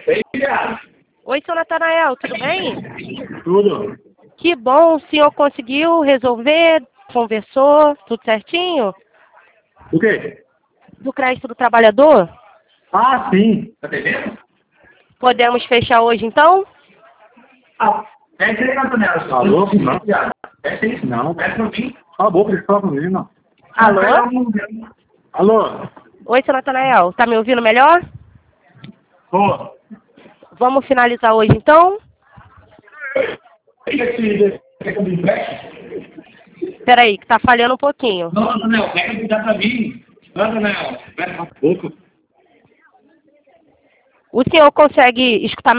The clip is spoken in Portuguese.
Oi, seu Natanael, tudo bem? Tudo. Que bom, o senhor conseguiu resolver, conversou, tudo certinho? O quê? Do crédito do trabalhador? Ah, sim. Tá entendendo? Podemos fechar hoje, então? Pede aí, Natanel. Alô? Não. Pede aí. Não. Pede pra mim. Cala a boca, deixa eu falar comigo, não. Alô? Alô? Oi, seu Natanael, tá me ouvindo melhor? Ô. Vamos finalizar hoje, então? Pega esse do empréstimo. Peraí, que tá falhando um pouquinho. Não, Natanel, pega e dá pra mim. Natanel, pega a boca. O senhor consegue escutar